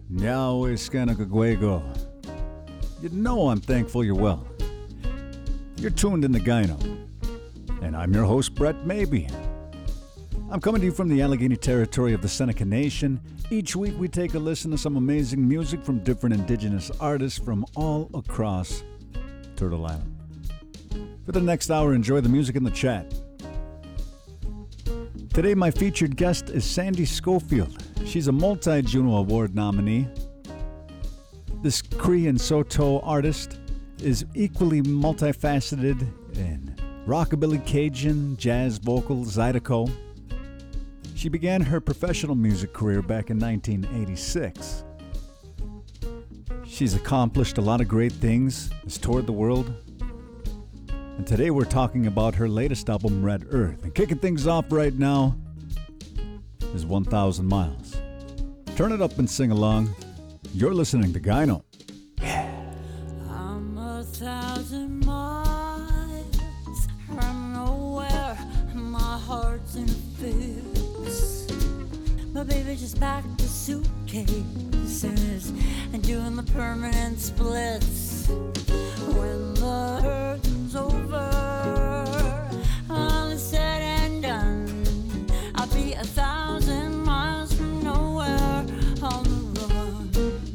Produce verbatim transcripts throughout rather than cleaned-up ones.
Yahweh Skanakagwego. You know I'm thankful you're well. You're tuned in to Gyno, and I'm your host, Brett Maybe. I'm coming to you from the Allegheny territory of the Seneca Nation. Each week we take a listen to some amazing music from different indigenous artists from all across Turtle Island. For the next hour, enjoy the music in the chat. Today my featured guest is Sandy Schofield. She's a multi-Juno Award nominee. This Cree and Saulteaux artist is equally multifaceted in rockabilly, Cajun, jazz, vocal, zydeco. She began her professional music career back in nineteen eighty-six. She's accomplished a lot of great things, has toured the world, and today we're talking about her latest album, Red Earth. And kicking things off right now is one thousand miles. Turn it up and sing along. You're listening to Gyno. I'm a thousand miles from nowhere. My heart's in fix. My baby just packed a suitcases and doing the permanent splits. When the hurting's over, all is said and done, I'll be a thousand miles from nowhere on the run.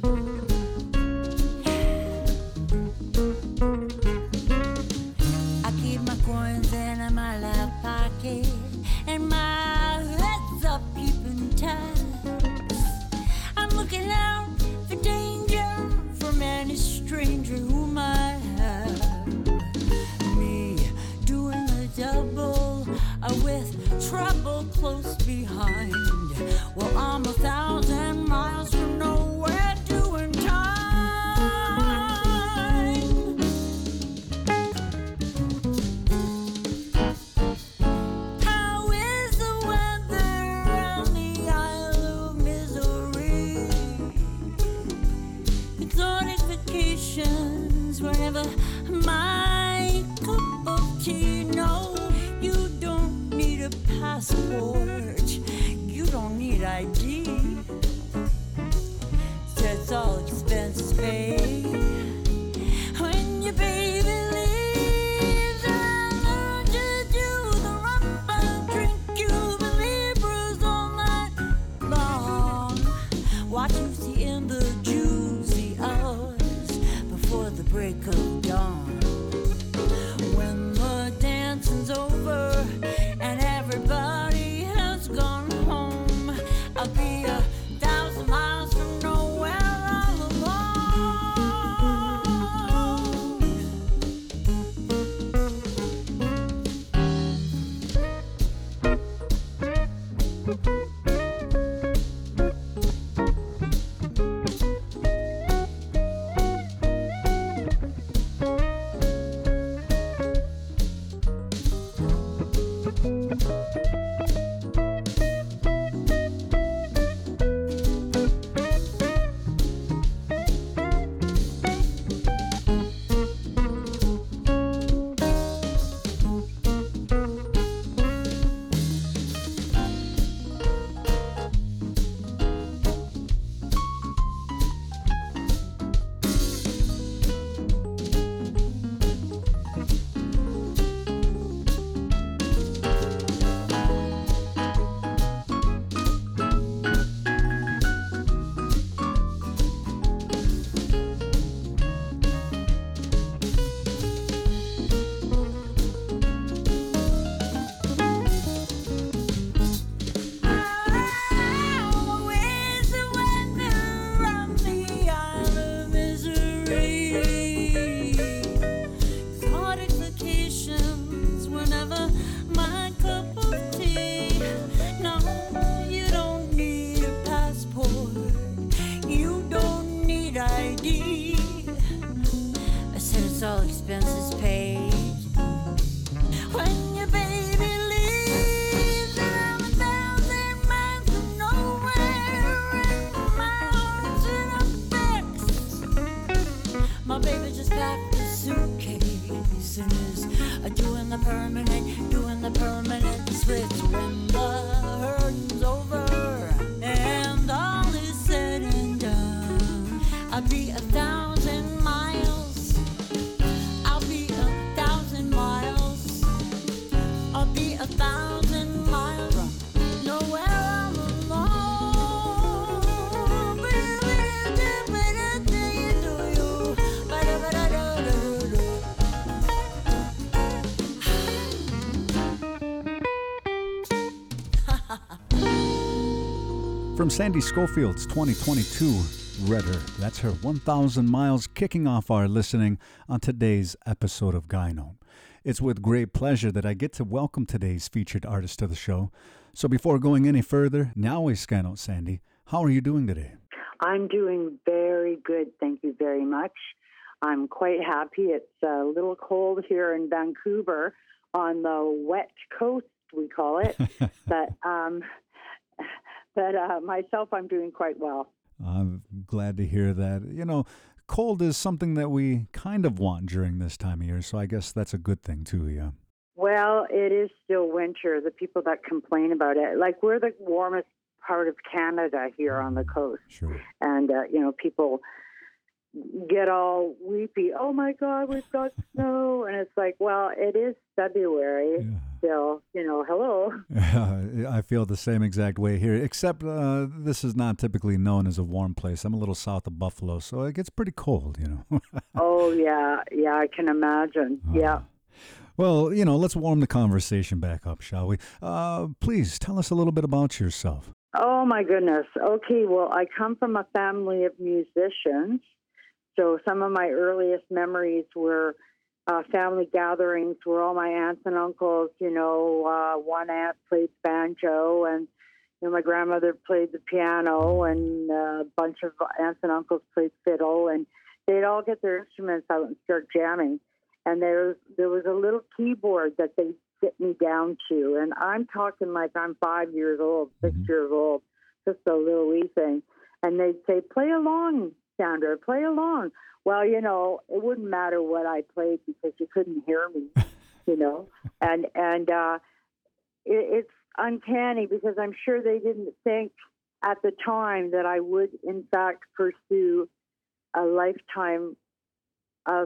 I keep my coins in my left pocket, and my head's up keeping tabs. I'm looking out for danger from any stranger who might have me doing the double uh, with trouble close behind. Well, I'm a thousand miles from nowhere doing time. How is the weather on the Isle of Misery? Exotic vacations wherever my cup of tea. No, you don't need a passport. You don't need I D. That's all expenses paid. When your baby leaves, I learn to do the rumba, drink Cuban Libras all night long. Watch you see in the juicy hours before the break of dawn. When the dancing's over and everybody has gone home, I'll be a thousand miles from nowhere all all expenses paid. When your baby leaves, I'm a thousand miles from nowhere, and my heart's in a fix. My baby just packed a suitcase and is uh, doing the permanent, doing the permanent switch. When the hurting's over and all is said and done, I'll be a thousand miles. I'll be a thousand miles. I'll be a thousand miles. Nowhere I'm alone. From Sandy Schofield's twenty twenty-two Redder, that's her one thousand miles, kicking off our listening on today's episode of Gyno. It's with great pleasure that I get to welcome today's featured artist to the show. So before going any further, now we scan out Sandy. How are you doing today? I'm doing very good, thank you very much. I'm quite happy. It's a little cold here in Vancouver on the wet coast, we call it. but um, but uh, myself, I'm doing quite well. I'm glad to hear that. You know, cold is something that we kind of want during this time of year, so I guess that's a good thing too, yeah. Well, it is still winter. The people that complain about it, like we're the warmest part of Canada here on the coast. Sure. And, uh, you know, people get all weepy. Oh, my God, we've got snow. And it's like, well, it is February Yeah. still. You know, hello. Yeah, I feel the same exact way here, except uh, this is not typically known as a warm place. I'm a little south of Buffalo, so it gets pretty cold, you know. Oh, yeah. Yeah, I can imagine. Oh. Yeah. Well, you know, let's warm the conversation back up, shall we? Uh, please tell us a little bit about yourself. Oh, my goodness. Okay, well, I come from a family of musicians. So some of my earliest memories were uh, family gatherings where all my aunts and uncles, you know, uh, one aunt played banjo and you know, my grandmother played the piano and a bunch of aunts and uncles played fiddle. And they'd all get their instruments out and start jamming. And there, there was a little keyboard that they sit me down to. And I'm talking like I'm five years old, six Mhm. years old, just a little wee thing. And they'd say, play along, Sandra, play along. Well, you know, it wouldn't matter what I played because you couldn't hear me, you know. And and uh, it, it's uncanny because I'm sure they didn't think at the time that I would, in fact, pursue a lifetime of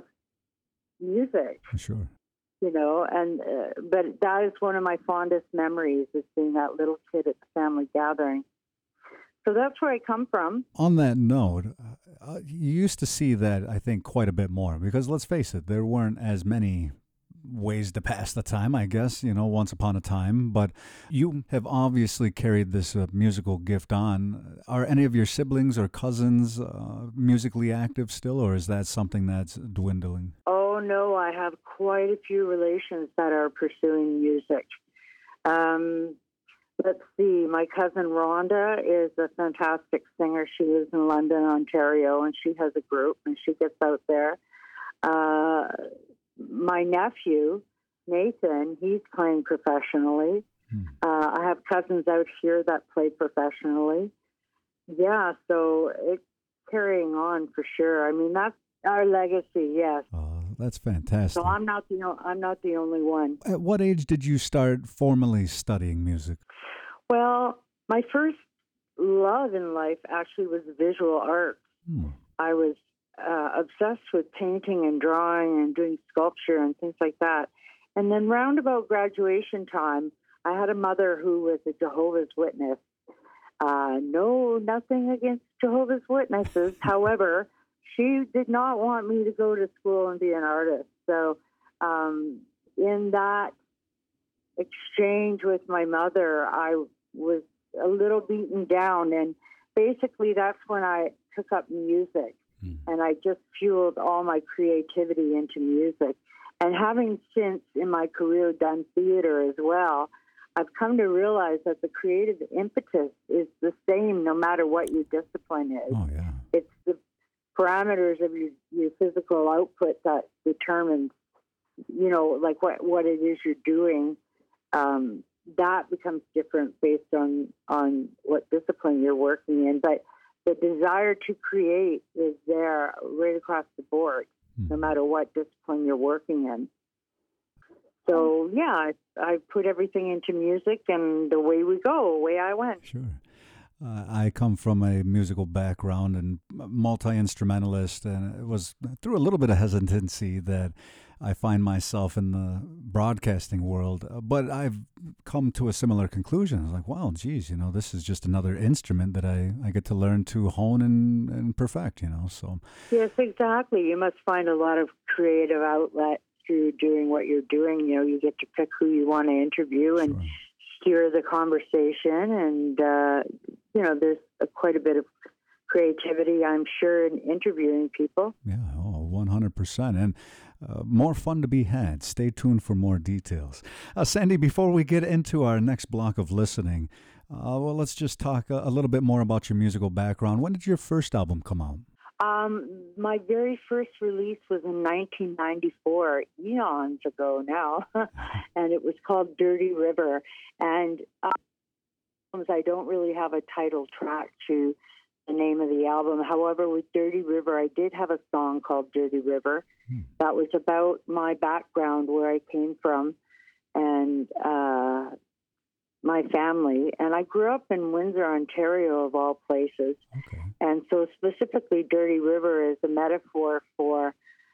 music. Sure. You know, and uh, but that is one of my fondest memories is being that little kid at the family gathering. So that's where I come from. On that note, uh, you used to see that, I think, quite a bit more because let's face it, there weren't as many ways to pass the time, I guess, you know, once upon a time. But you have obviously carried this uh, musical gift on. Are any of your siblings or cousins uh, musically active still, or is that something that's dwindling? Oh, no, I have quite a few relations that are pursuing music. Um, let's see, my cousin Rhonda is a fantastic singer. She lives in London, Ontario, and she has a group, and she gets out there. Uh, my nephew, Nathan, he's playing professionally. Hmm. Uh, I have cousins out here that play professionally. Yeah, so it's carrying on for sure. I mean, that's our legacy, yes. Oh, that's fantastic. So I'm not the o- I'm not the only one. At what age did you start formally studying music? Well, my first love in life actually was visual art. Hmm. I was uh, obsessed with painting and drawing and doing sculpture and things like that. And then round about graduation time, I had a mother who was a Jehovah's Witness. Uh, no, nothing against Jehovah's Witnesses. However, she did not want me to go to school and be an artist. So um, in that exchange with my mother, I was a little beaten down. And basically that's when I took up music. Mm. And I just fueled all my creativity into music. And having since in my career done theater as well, I've come to realize that the creative impetus is the same no matter what your discipline is. Oh, yeah. It's the parameters of your, your physical output that determines, you know, like what, what it is you're doing. Um, that becomes different based on, on what discipline you're working in. But the desire to create is there right across the board, mm. no matter what discipline you're working in. So, yeah, I, I put everything into music, and away we go, away I went. Sure. Uh, I come from a musical background and multi instrumentalist, and it was through a little bit of hesitancy that I find myself in the broadcasting world. Uh, But I've come to a similar conclusion. I was like, wow, geez, you know, this is just another instrument that I, I get to learn to hone and, and perfect, you know. So, Yes, exactly. You must find a lot of creative outlet through doing what you're doing. You know, you get to pick who you want to interview and sure. steer the conversation. And, uh, you know, there's a, quite a bit of creativity, I'm sure, in interviewing people. Yeah, oh, one hundred percent. And uh, more fun to be had. Stay tuned for more details. Uh, Sandy, before we get into our next block of listening, uh, well, let's just talk a, a little bit more about your musical background. When did your first album come out? Um, my very first release was in nineteen ninety-four, eons ago now, and it was called Dirty River. And uh, I don't really have a title track to the name of the album. However, with Dirty River, I did have a song called Dirty River. Hmm. That was about my background, where I came from, and uh, my family. And I grew up in Windsor, Ontario, of all places. Okay. And so specifically, Dirty River is a metaphor for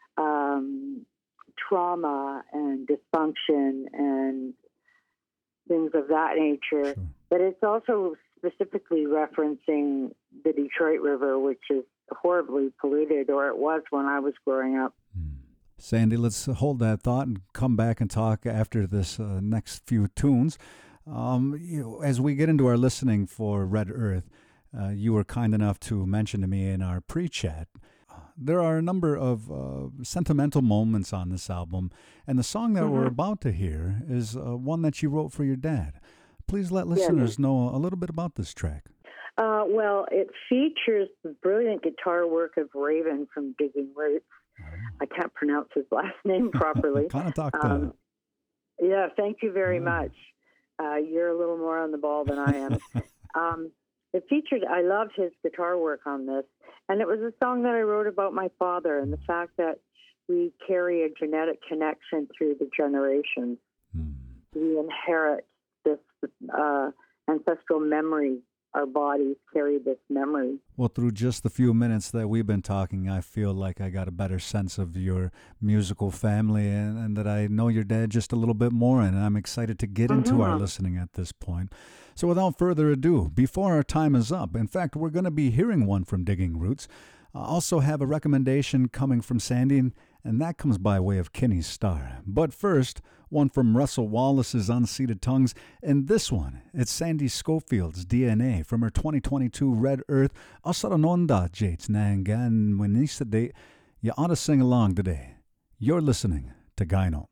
um, trauma and dysfunction and things of that nature. Sure. But it's also specifically referencing the Detroit River, which is horribly polluted, or it was when I was growing up. Hmm. Sandy, let's hold that thought and come back and talk after this uh, next few tunes. Um, you know, as we get into our listening for Red Earth, uh, you were kind enough to mention to me in our pre-chat, uh, there are a number of uh, sentimental moments on this album, and the song that Mm-hmm. we're about to hear is uh, one that you wrote for your dad. Please let listeners know a little bit about this track. Uh, well, it features the brilliant guitar work of Raven from Digging Roots. I can't pronounce his last name properly. kind of talk Um, yeah, thank you very Yeah. much. Uh, you're a little more on the ball than I am. um, it featured, I loved his guitar work on this. And it was a song that I wrote about my father and the fact that we carry a genetic connection through the generations. Hmm. We inherit this uh, ancestral memory. Our bodies carry this memory. Well, through just the few minutes that we've been talking, I feel like I got a better sense of your musical family and, and that I know your dad just a little bit more, and I'm excited to get into our Mhm. listening at this point. So without further ado, before our time is up, in fact, we're going to be hearing one from Digging Roots. I also have a recommendation coming from Sandy, and, and that comes by way of Kenny's Star. But first, one from Russell Wallace's Unseated Tongues, and this one, it's Sandy Schofield's D N A from her twenty twenty-two Red Earth Asaranonda Jates Nangan Winisade. You ought to sing along today. You're listening to Gyno.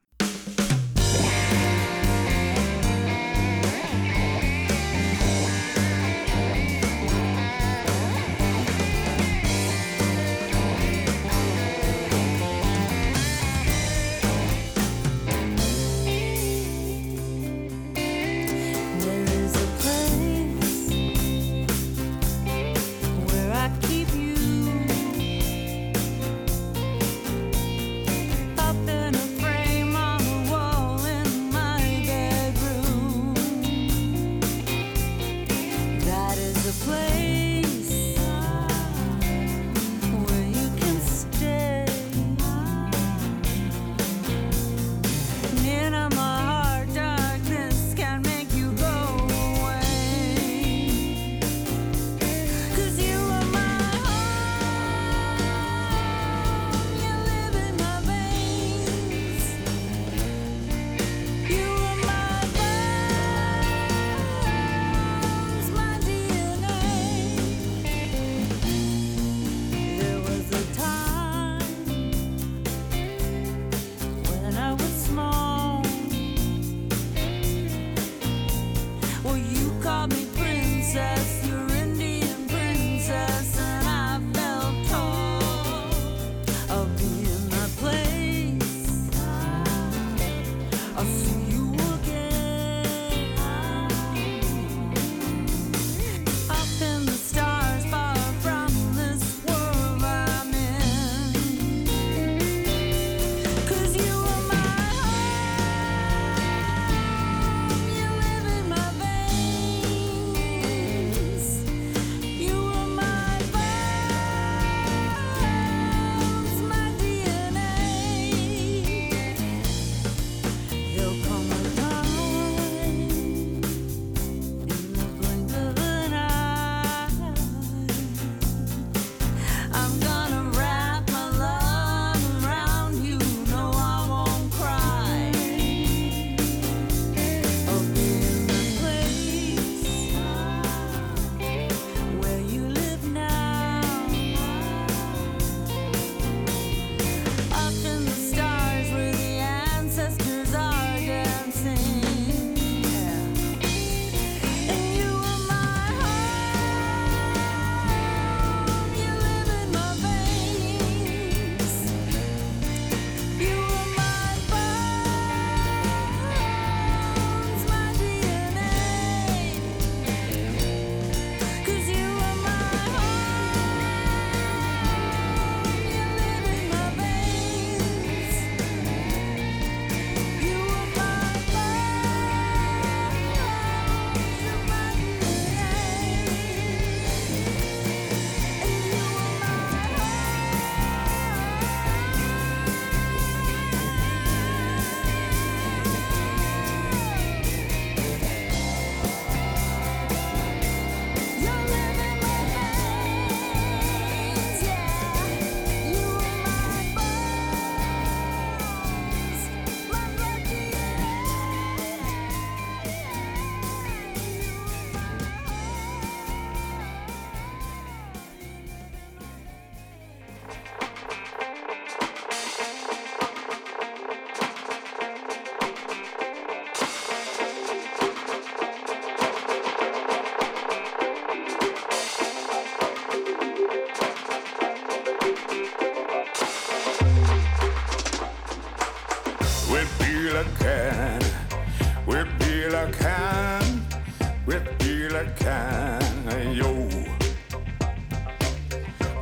There is a place where I keep you up in a frame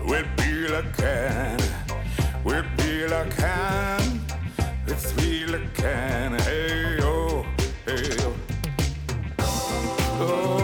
with Billy Can, with Billy Can, with Billy Can. Hey yo, hey yo. Oh.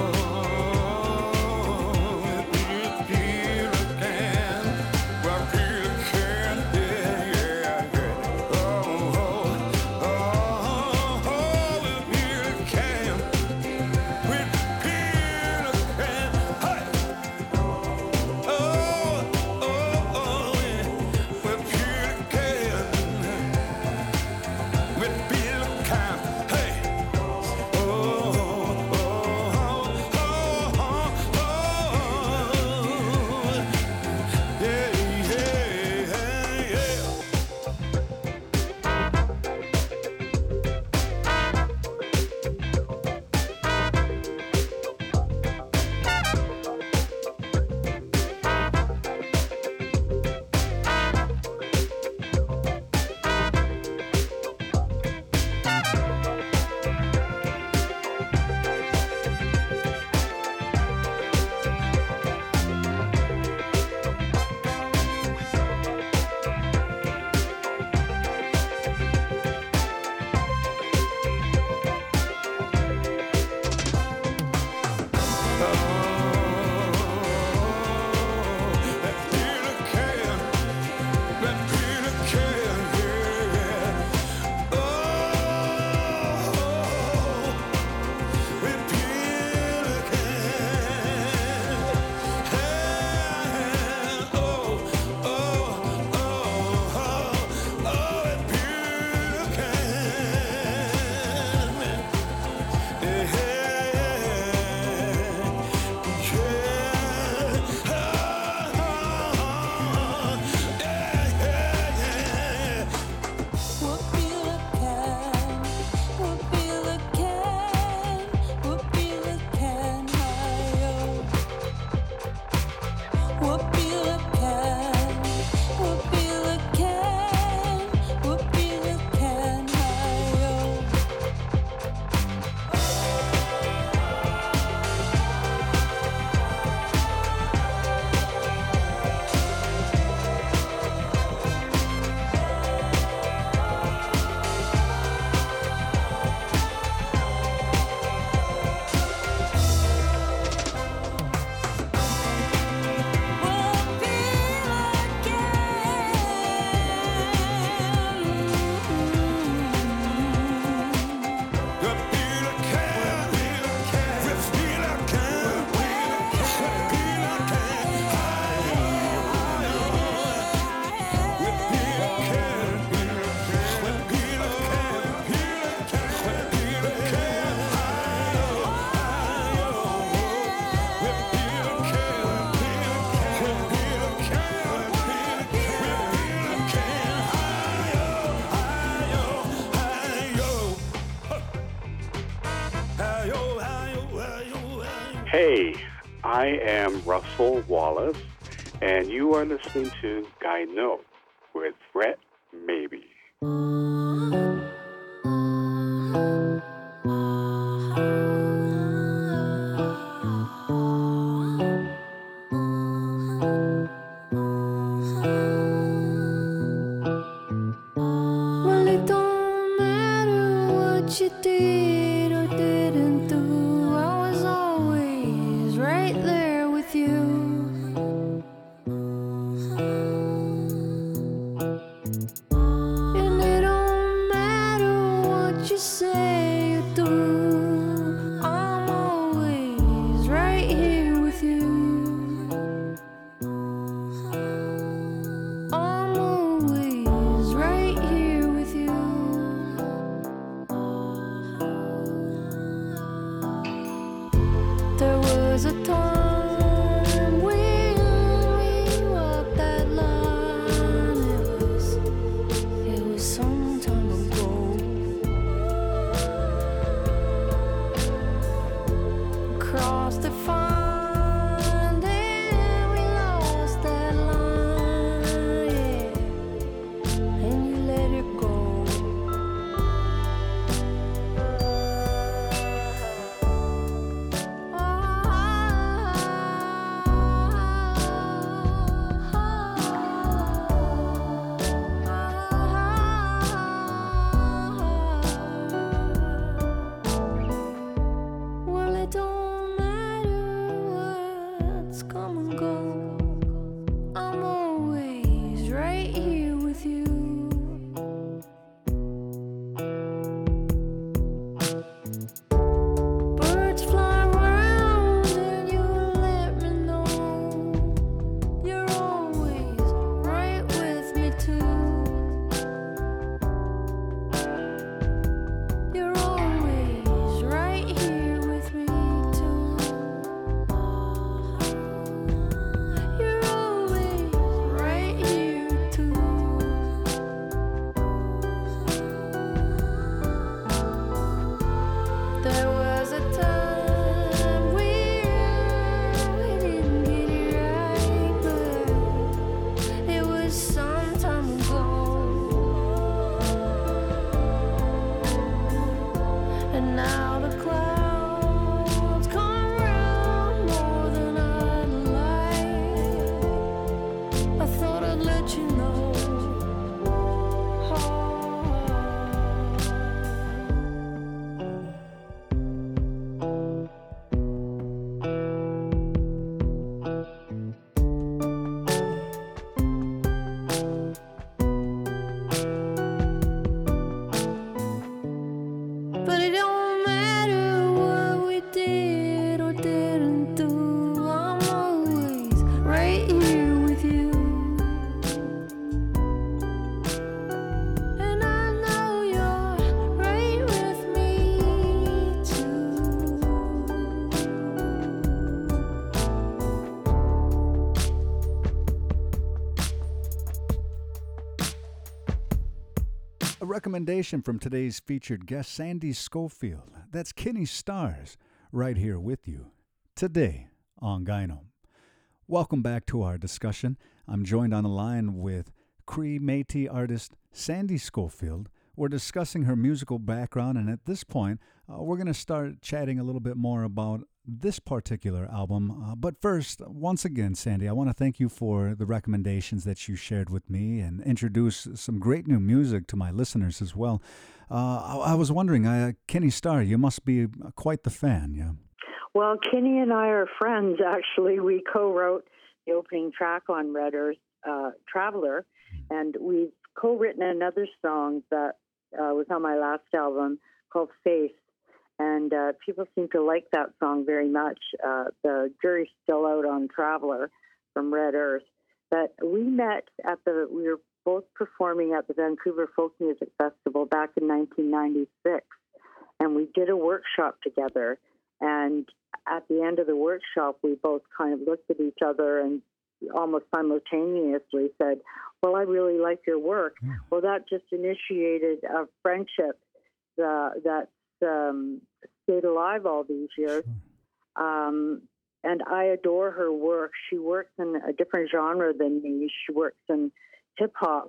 Hey, I am Russell Wallace, and you are listening to Guy No with Brett Maybe. Well, it don't matter what you did or didn't do, I was always right there with you. And it don't matter what you say or do, recommendation from today's featured guest, Sandy Schofield. That's Kenny Stars, right here with you today on Gyno. Welcome back to our discussion. I'm joined on the line with Cree Métis artist Sandy Schofield. We're discussing her musical background, and at this point, uh, we're going to start chatting a little bit more about this particular album. Uh, but first, once again, Sandy, I want to thank you for the recommendations that you shared with me and introduce some great new music to my listeners as well. Uh, I, I was wondering, uh, Kenny Starr, you must be quite the fan, yeah? Well, Kenny and I are friends, actually. We co-wrote the opening track on Red Earth, uh, Traveler, and we've co-written another song that uh, was on my last album called Face, and uh, people seem to like that song very much. Uh, the jury's still out on Traveler from Red Earth, but we met at the, we were both performing at the Vancouver Folk Music Festival back in nineteen ninety-six, and we did a workshop together, and at the end of the workshop, we both kind of looked at each other and almost simultaneously said, well, I really like your work. Mm. Well, that just initiated a friendship uh, that's um, stayed alive all these years. Sure. Um, and I adore her work. She works in a different genre than me. She works in hip-hop.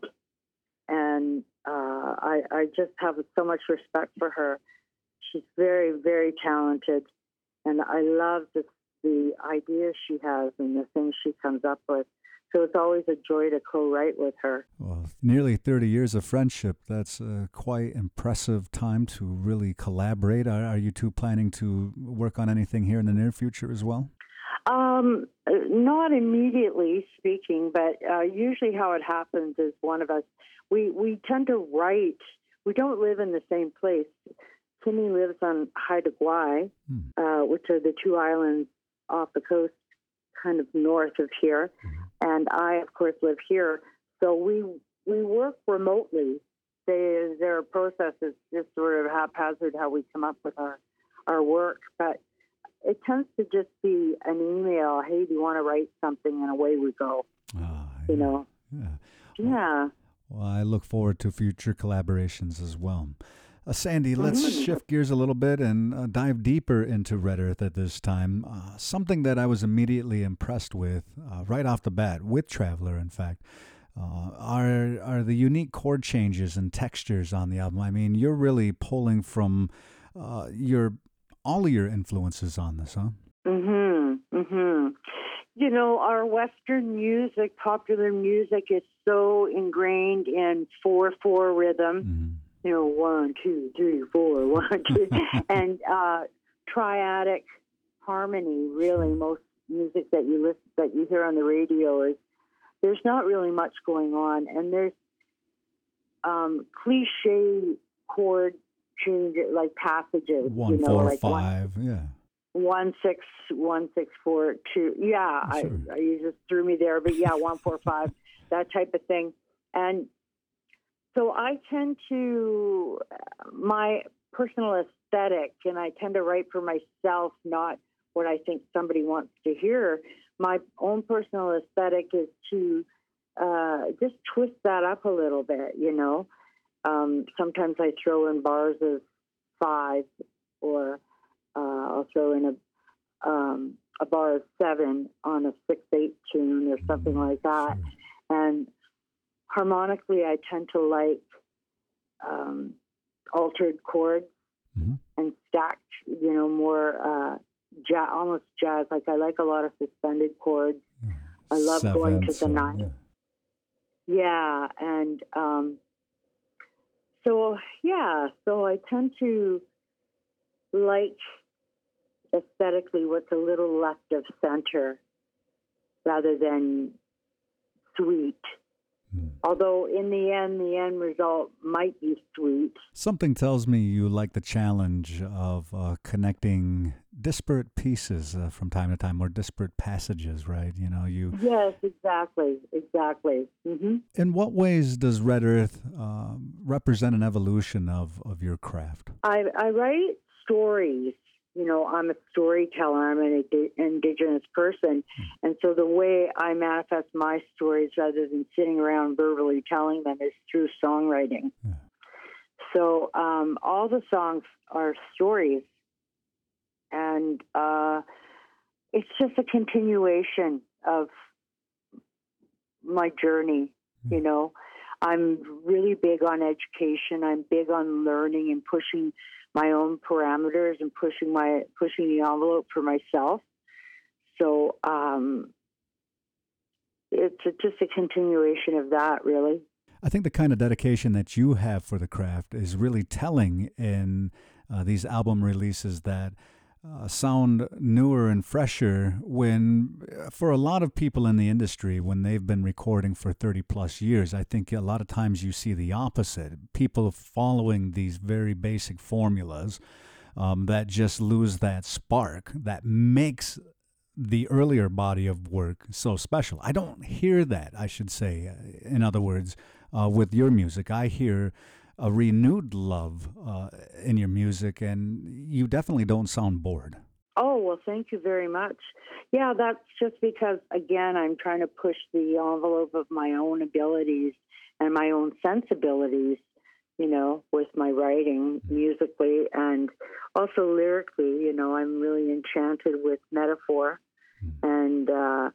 And uh, I, I just have so much respect for her. She's very, very talented. And I love the, the ideas she has and the things she comes up with. So it's always a joy to co-write with her. Well, nearly thirty years of friendship. That's a quite impressive time to really collaborate. Are, are you two planning to work on anything here in the near future as well? Um, not immediately speaking, but uh, usually how it happens is one of us, we, we tend to write. We don't live in the same place. Kenny lives on Haida Gwaii, hmm. uh, which are the two islands off the coast, kind of north of here. Hmm. And I, of course, live here. So we we work remotely. They, their process is just sort of haphazard how we come up with our, our work. But it tends to just be an email, hey, do you want to write something? And away we go, ah, you yeah. know. Yeah. Yeah. Well, I look forward to future collaborations as well. Uh, Sandy, let's mm-hmm. shift gears a little bit and uh, dive deeper into Red Earth at this time. Uh, something that I was immediately impressed with uh, right off the bat, with Traveler, in fact, uh, are are the unique chord changes and textures on the album. I mean, you're really pulling from uh, your all of your influences on this, huh? Mm-hmm. Mm-hmm. You know, our Western music, popular music, is so ingrained in four four rhythm. Mm-hmm. You know, one, two, three, four, one, two, and uh, triadic harmony. Really, most music that you listen, that you hear on the radio is there's not really much going on, and there's um, cliche chord change like passages. One, you know, four, like five, one, yeah. One six, one six four two. Yeah, sure. I, I, you just threw me there, but yeah, one four five, that type of thing, and. So I tend to, my personal aesthetic, and I tend to write for myself, not what I think somebody wants to hear. My own personal aesthetic is to uh, just twist that up a little bit, you know. Um, sometimes I throw in bars of five, or uh, I'll throw in a, um, a bar of seven on a six eight tune or something like that. And harmonically, I tend to like um, altered chords mm-hmm. and stacked, you know, more uh, jazz, almost jazz. Like I like a lot of suspended chords. Yeah. I love Seven, going to the nine. Yeah. yeah, and um, so yeah, so I tend to like aesthetically what's a little left of center rather than sweet. Although in the end, the end result might be sweet. Something tells me you like the challenge of uh, connecting disparate pieces uh, from time to time, or disparate passages, right? You know, you. Yes, exactly, exactly. Mm-hmm. In what ways does Red Earth uh, represent an evolution of, of your craft? I, I write stories. You know, I'm a storyteller. I'm an ind- Indigenous person. And so the way I manifest my stories rather than sitting around verbally telling them is through songwriting. Yeah. So um, all the songs are stories, and uh, it's just a continuation of my journey. You know, I'm really big on education. I'm big on learning and pushing my own parameters and pushing my pushing the envelope for myself. So um, it's a, just a continuation of that, really. I think the kind of dedication that you have for the craft is really telling in uh, these album releases that uh, sound newer and fresher when, uh, for a lot of people in the industry, when they've been recording for thirty plus years, I think a lot of times you see the opposite. People following these very basic formulas um, that just lose that spark that makes the earlier body of work so special. I don't hear that, I should say. In other words, uh, with your music, I hear a renewed love uh, in your music, and you definitely don't sound bored. Oh, well, thank you very much. Yeah, that's just because, again, I'm trying to push the envelope of my own abilities and my own sensibilities, you know, with my writing musically and also lyrically. You know, I'm really enchanted with metaphor and uh,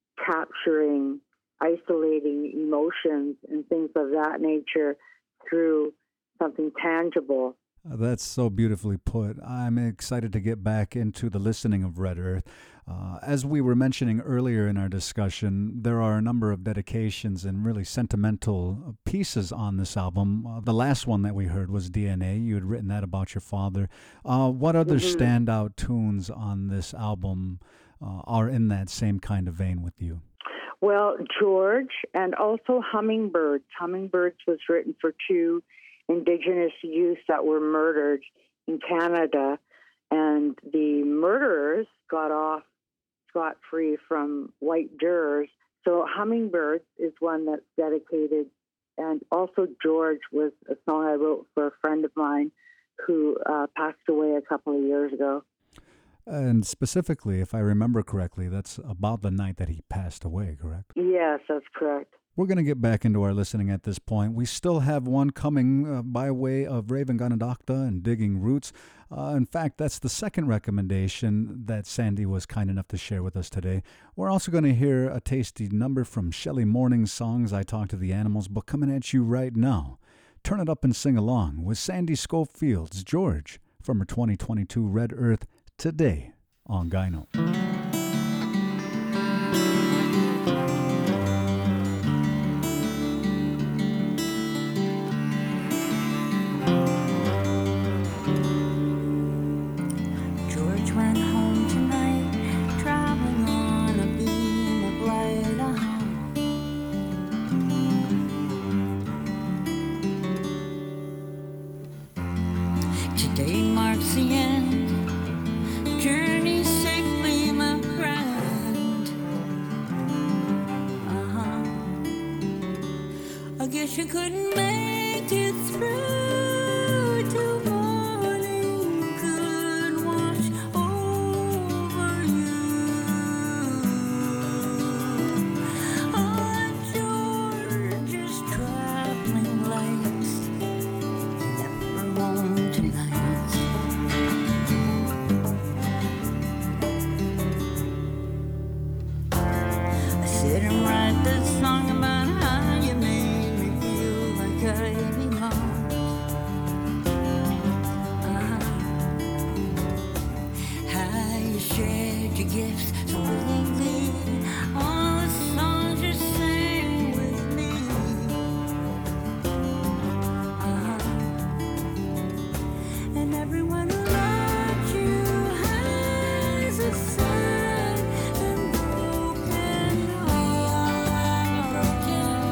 capturing, isolating emotions and things of that nature through something tangible. Uh, That's so beautifully put. I'm excited to get back into the listening of Red Earth. Uh, as we were mentioning earlier in our discussion, there are a number of dedications and really sentimental pieces on this album. Uh, the last one that we heard was D N A. You had written that about your father. Uh, what other Mhm. standout tunes on this album uh, are in that same kind of vein with you? Well, George, and also Hummingbirds. Hummingbirds was written for two Indigenous youth that were murdered in Canada, and the murderers got off scot-free from white jurors. So Hummingbirds is one that's dedicated, and also George was a song I wrote for a friend of mine who uh, passed away a couple of years ago. And specifically, if I remember correctly, that's about the night that he passed away, correct? Yes, that's correct. We're going to get back into our listening at this point. We still have one coming uh, by way of Raven Ganadakta and Digging Roots. Uh, in fact, that's the second recommendation that Sandy was kind enough to share with us today. We're also going to hear a tasty number from Shelley Morning's songs, I Talk to the Animals, but coming at you right now, turn it up and sing along with Sandy Schofield's George from her twenty twenty-two Red Earth today on Gyno. George went home tonight, traveling on a beam of light. Uh-huh. Today marks the end. Journey safely, my friend. Uh-huh. I guess you couldn't make it through till morning could wash over you. On George's traveling lights, never home tonight. I sit and write this song about how you made me feel like I belong. Uh-huh. How you shared your gifts so willingly, all the songs you sang with me. Uh-huh. And everyone who loved you has a sad and broken heart. Broken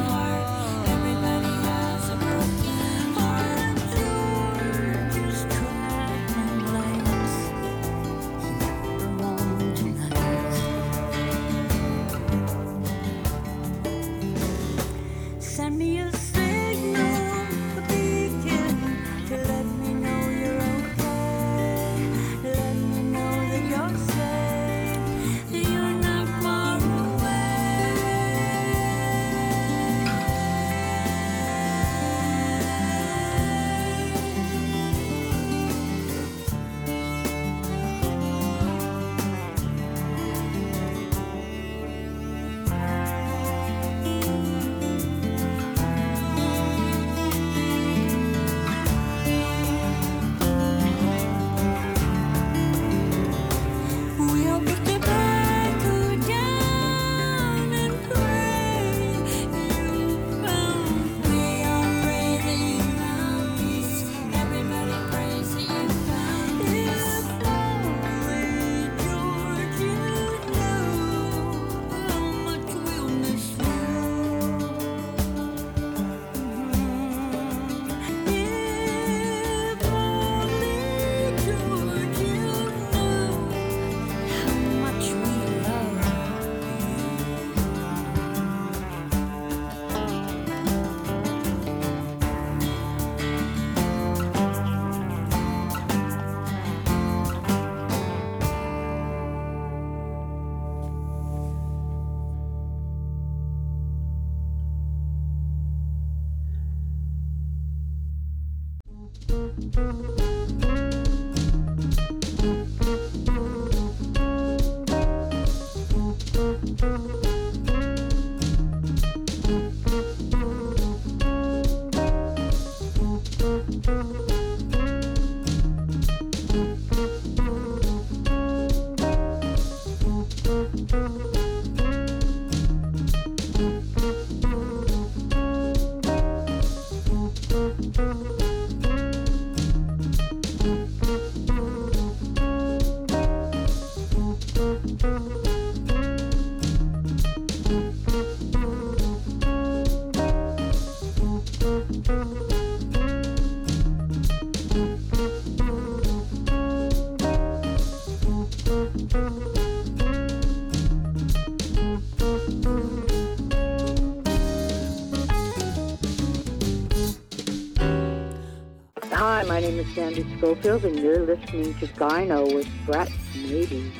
Hi, my name is Sandy Schofield, and you're listening to Gyno with Brett Maybe.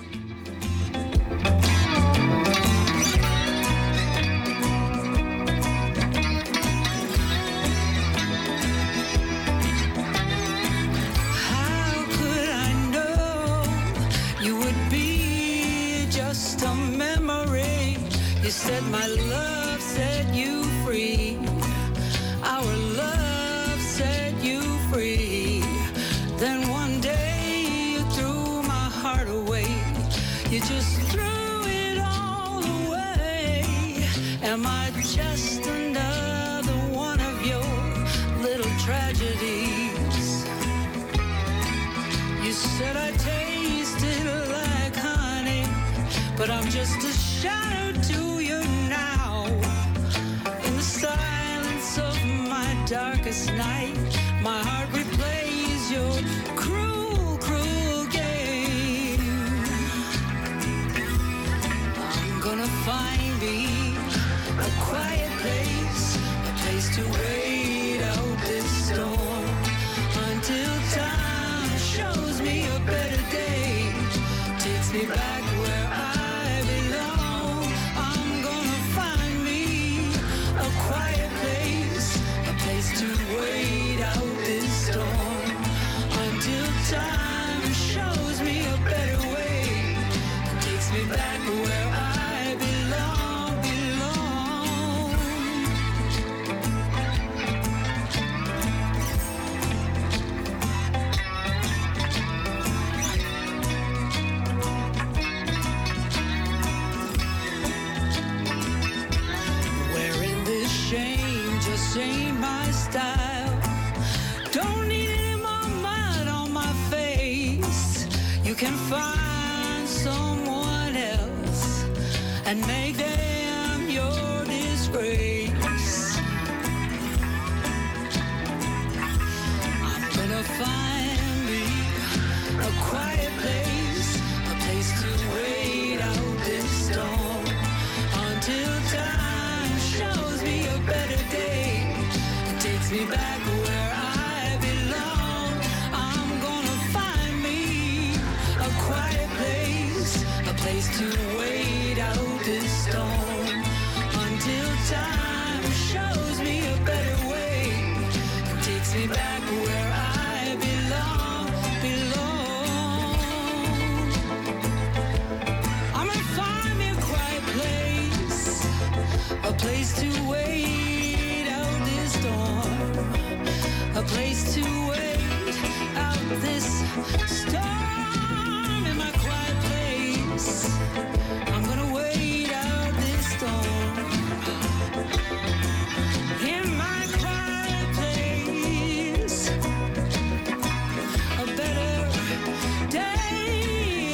How could I know you would be just a memory? You said my love set you free. Our love set you free. Then one day you threw my heart away. You just threw it all away. Am I just another one of your little tragedies? You said I tasted like honey, but I'm just a shadow to you now. In the silence of my darkest night, my heart replays your cruel, cruel game. I'm gonna find me a quiet place, a place to wait out this storm until time shows me a better day, takes me back where I belong. I'm gonna find me a quiet place, a place to wait out this storm until time shows me a better way, takes me back where I belong, belong. Wearing this shame just ain't my style. Don't need any more mud on my face. You can find someone else and make them your disgrace. I'm gonna find me a quiet place, a place to wait out this storm until time shows me a better day, it takes me back where I belong. I'm gonna find me a quiet place, a place to wait out this storm until time shows me a better way, it takes me back where I belong, belong. I'm gonna find me a quiet place, a place to wait out this storm, a place to wait out this storm. In my quiet place, I'm gonna wait out this storm. In my quiet place, a better day.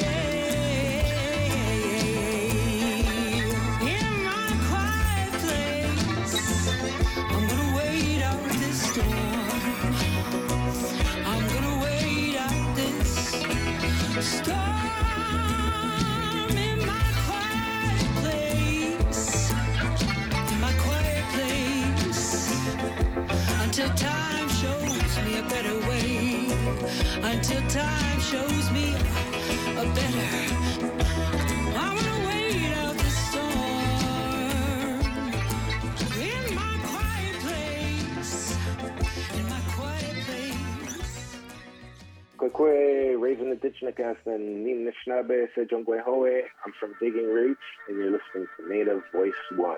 In my quiet place, I'm gonna wait out this storm. I'm gonna wait out this storm. In my quiet place, in my quiet place, until time shows me a better way, until time shows me a better. I'm gonna wait out the storm. In my quiet place, in my quiet place. Raven Indigenous and Nina Schnabe, Sejongwe Hoe. I'm from Digging Roots, and you're listening to Native Voice One.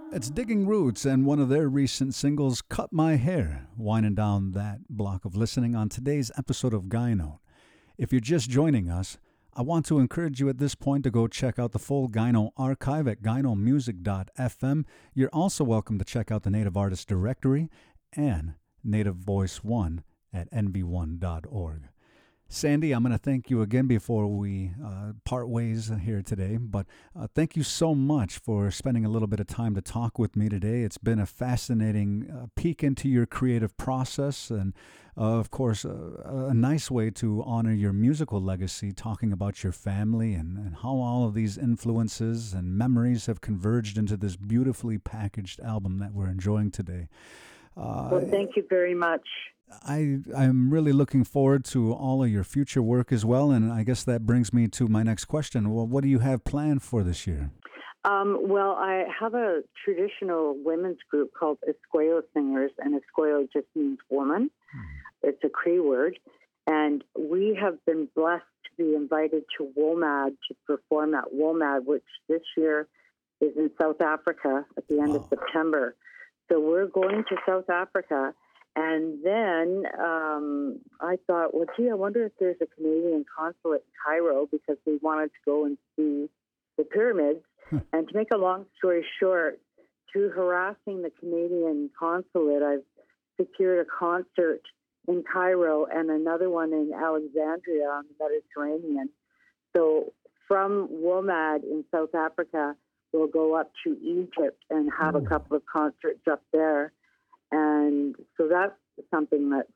It's Digging Roots and one of their recent singles, Cut My Hair, winding down that block of listening on today's episode of Guy Note. If you're just joining us, I want to encourage you at this point to go check out the full Gyno archive at gyno music dot f m. You're also welcome to check out the Native Artist Directory and Native Voice One at n v one dot org. Sandy, I'm going to thank you again before we uh, part ways here today, but uh, thank you so much for spending a little bit of time to talk with me today. It's been a fascinating uh, peek into your creative process and, uh, of course, uh, a nice way to honor your musical legacy, talking about your family and, and how all of these influences and memories have converged into this beautifully packaged album that we're enjoying today. Uh, Well, thank you very much. I, I'm really looking forward to all of your future work as well, and I guess that brings me to my next question. Well, what do you have planned for this year? Um, well, I have a traditional women's group called Esquoyo Singers, and Esquoyo just means woman. Hmm. It's a Cree word. And we have been blessed to be invited to WOMAD to perform at WOMAD, which this year is in South Africa at the end Wow. of September. So we're going to South Africa. And then um, I thought, well, gee, I wonder if there's a Canadian consulate in Cairo, because we wanted to go and see the pyramids. And to make a long story short, through harassing the Canadian consulate, I've secured a concert in Cairo and another one in Alexandria on the Mediterranean. So from WOMAD in South Africa, we'll go up to Egypt and have a couple of concerts up there. And so that's something that's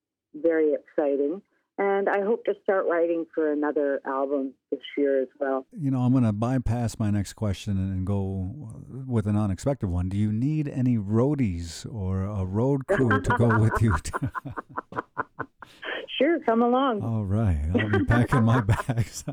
very exciting. And I hope to start writing for another album this year as well. You know, I'm going to bypass my next question and go with an unexpected one. Do you need any roadies or a road crew to go with you? Sure, come along. All right. I'll be packing my bags.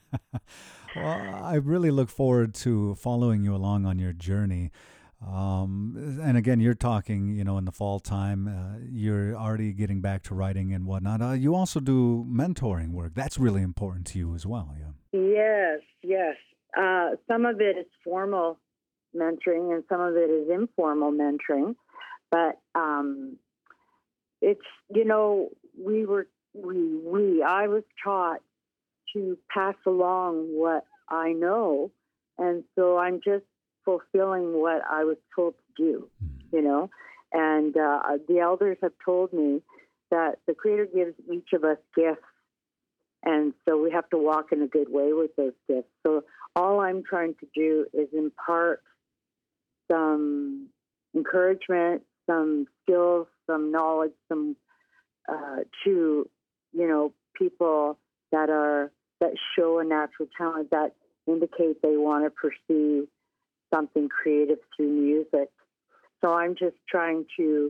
Well, I really look forward to following you along on your journey. Um, and again, you're talking, you know, in the fall time, uh, you're already getting back to writing and whatnot. Uh, you also do mentoring work. That's really important to you as well. Yeah. Yes, yes. Uh, some of it is formal mentoring and some of it is informal mentoring. But um, it's, you know, we were, we, we, I was taught to pass along what I know. And so I'm just fulfilling what I was told to do, you know. And uh, the elders have told me that the Creator gives each of us gifts, and so we have to walk in a good way with those gifts. So all I'm trying to do is impart some encouragement, some skills, some knowledge, some uh, to, you know, people that are that show a natural talent, that indicate they want to pursue something creative through music. So I'm just trying to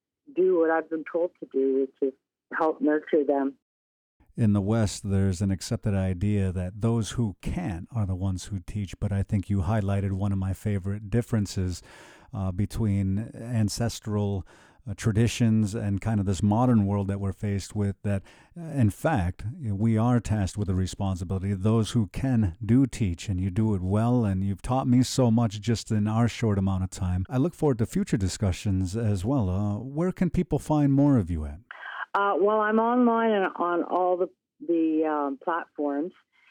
do what I've been told to do, which is help nurture them. In the West, there's an accepted idea that those who can are the ones who teach, but I think you highlighted one of my favorite differences uh, between ancestral uh, traditions and kind of this modern world that we're faced with, that uh, in fact, we are tasked with the responsibility. Those who can do teach, and you do it well, and you've taught me so much just in our short amount of time. I look forward to future discussions as well. Uh, where can people find more of you at? Uh, well, I'm online and on all the, the um, platforms,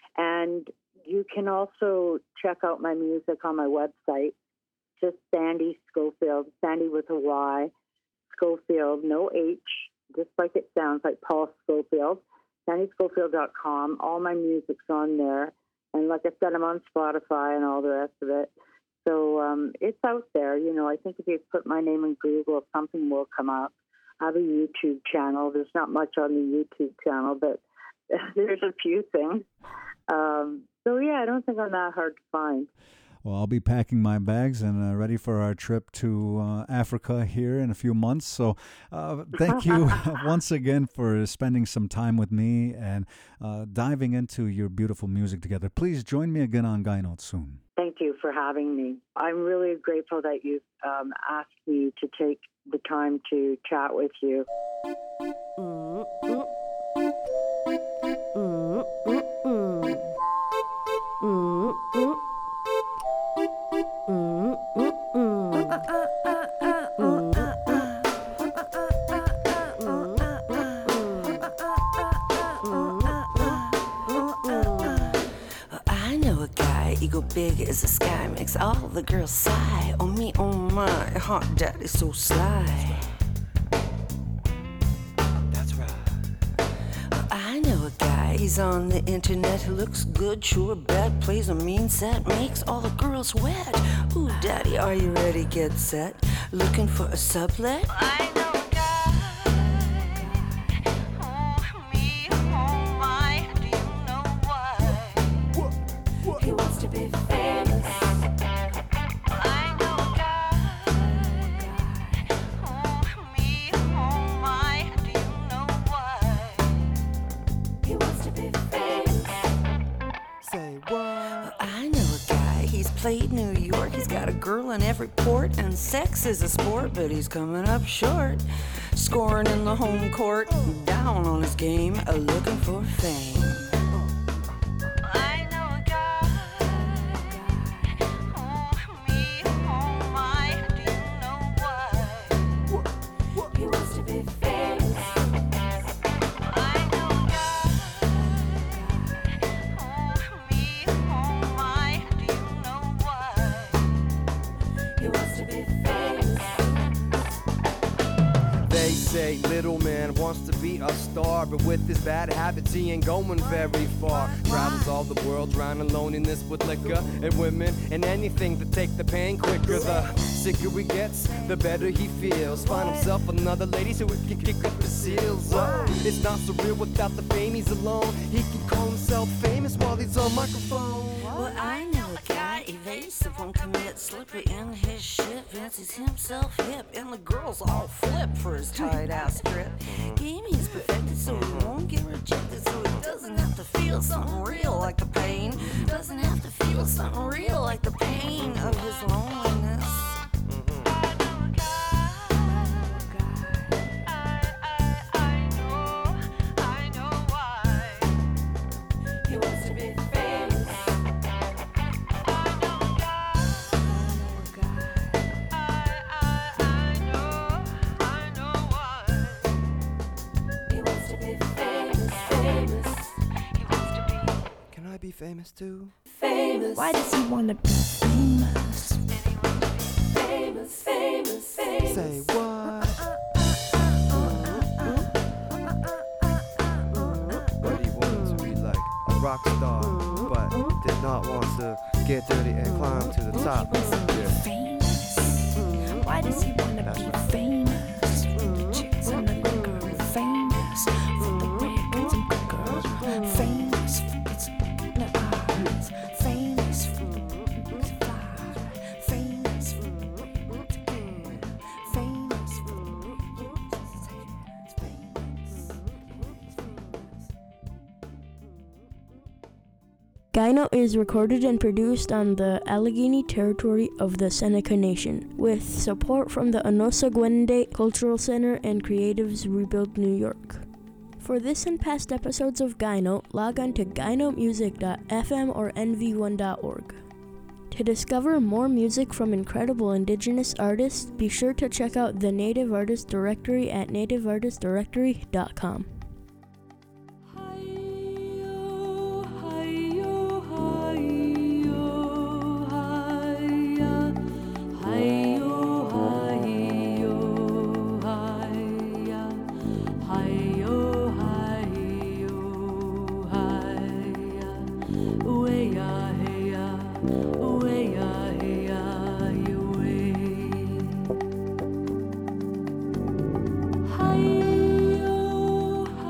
and you can also check out my music on my website, just Sandy Schofield, Sandy with a Y, Schofield, no H, just like it sounds, like Paul Schofield, sandy schofield dot com. All my music's on there. And like I said, I'm on Spotify and all the rest of it. So um, it's out there. You know, I think if you put my name in Google, something will come up. I have a YouTube channel. There's not much on the YouTube channel, but there's a few things. Um, so, yeah, I don't think I'm that hard to find. Well, I'll be packing my bags and uh, ready for our trip to uh, Africa here in a few months. So uh, thank you once again for spending some time with me and uh, diving into your beautiful music together. Please join me again on Guy Note soon. Thank you for having me. I'm really grateful that you um, asked me to take the time to chat with you. Mm-mm. I know a guy, ego big as the sky, makes all the girls sigh. Oh me, oh my, hot daddy so sly. That's right. I know a guy, he's on the internet, he looks good, sure bad, plays a mean set, makes all the girls wet. Ooh, daddy, are you ready? Get set. Looking for a sublet? I know a guy. Oh, me, oh my, do you know why? He wants to be famous. I know a guy. Oh, me, oh my, do you know why? He wants to be famous. Say what? I know a guy, he's played New York, he's got a girl in every port, and sex is a sport, but he's coming up short. Scoring in the home court, down on his game, uh, looking for fame. I know a guy, oh me, oh my, do you know why? He wants to be famous. I know a guy, oh me, oh my, do you know why? He wants to be famous. They say little man wants to be a star, but with his bad habits he ain't going very far. Travels all the world, drowning loneliness with liquor and women and anything to take the pain quicker. The sicker he gets, the better he feels. Find himself another lady so he can kick up the seals. Oh, it's not so real without the fame, he's alone. He can call himself famous while he's on microphone. Well, I know a guy, evasive, won't commit, slippery in his shit, fancies himself hip, and the girls all flip for his tight-ass strip. Game he's perfected so he won't get rejected, so he doesn't have to feel something real like the pain. Doesn't have to feel something real like the pain of his loneliness. I know a guy. I, I, I know, I know why. He wants to be famous. I know a guy. I, I, I know, I know why. He wants to be famous, famous. He wants to be Can I be famous too? famous. Why does he want to be famous? Famous, famous, famous. Say what? But he wanted to be like a rock star, but did not want to get dirty and climb to the top. Yeah. Famous. Why does he want to be famous? For the chicks and the liquor. Famous. For the records and quicker. Famous for its eyes. Famous for the books fly. Famous for the its good. Famous for the Gyno is recorded and produced on the Allegheny territory of the Seneca Nation, with support from the Onosagwende Cultural Center and Creatives Rebuild New York. For this and past episodes of Gyno, log on to gyno music dot f m or n v one dot org. To discover more music from incredible indigenous artists, be sure to check out the Native Artist Directory at native artist directory dot com. Hi-yo,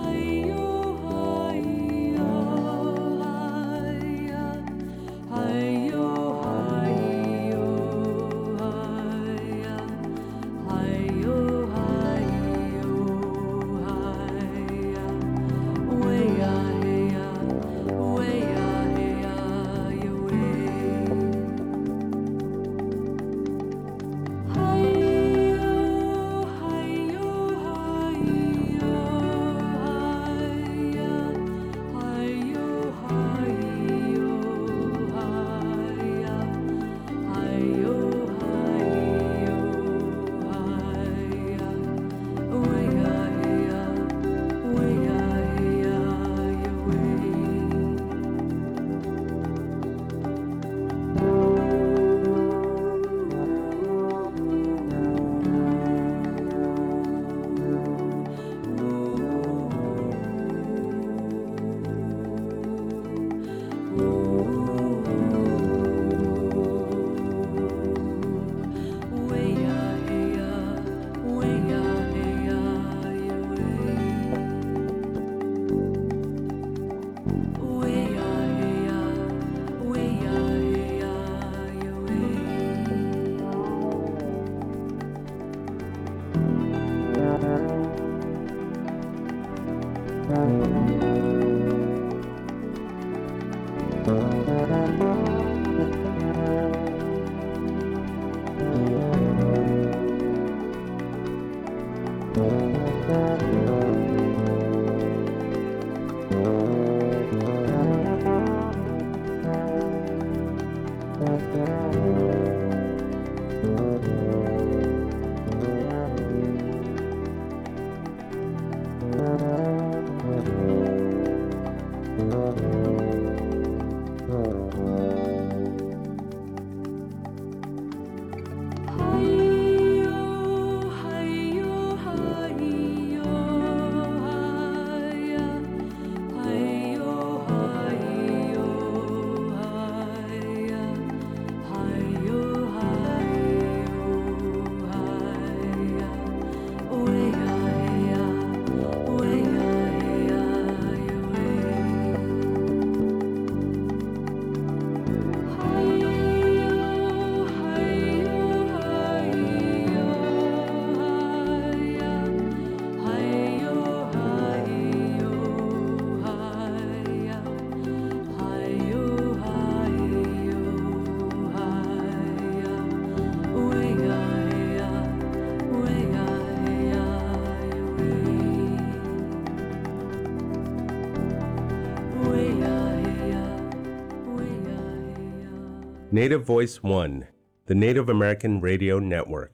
Native Voice One, the Native American Radio Network.